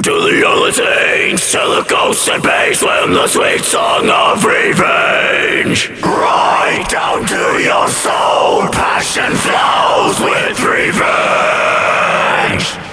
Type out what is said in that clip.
to the guillotines, to the ghosts and base, swim the sweet song of revenge. Right down to your soul, passion flows with revenge.